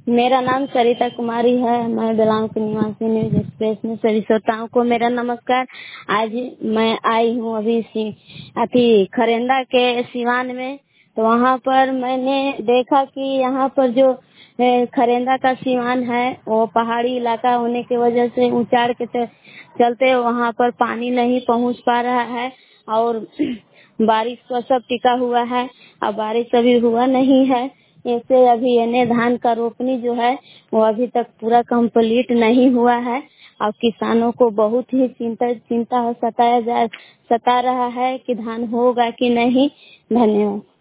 मेरा नाम सरिता कुमारी है। मैं बिलांग की निवासी न्यूज एक्सप्रेस में सभी श्रोताओं को मेरा नमस्कार। आज मैं आई हूँ अभी अति खरेंदा के सिवान में। तो वहाँ पर मैंने देखा कि यहाँ पर जो खरेंदा का सिवान है वो पहाड़ी इलाका होने की वजह से ऊंचाड़ के चलते वहाँ पर पानी नहीं पहुँच पा रहा है और बारिश का सब टिका हुआ है। अब बारिश अभी हुआ नहीं है, ऐसे अभी यानी धान का रोपनी जो है वो अभी तक पूरा कंप्लीट नहीं हुआ है और किसानों को बहुत ही चिंता सता रहा है कि धान होगा कि नहीं। धन्यवाद।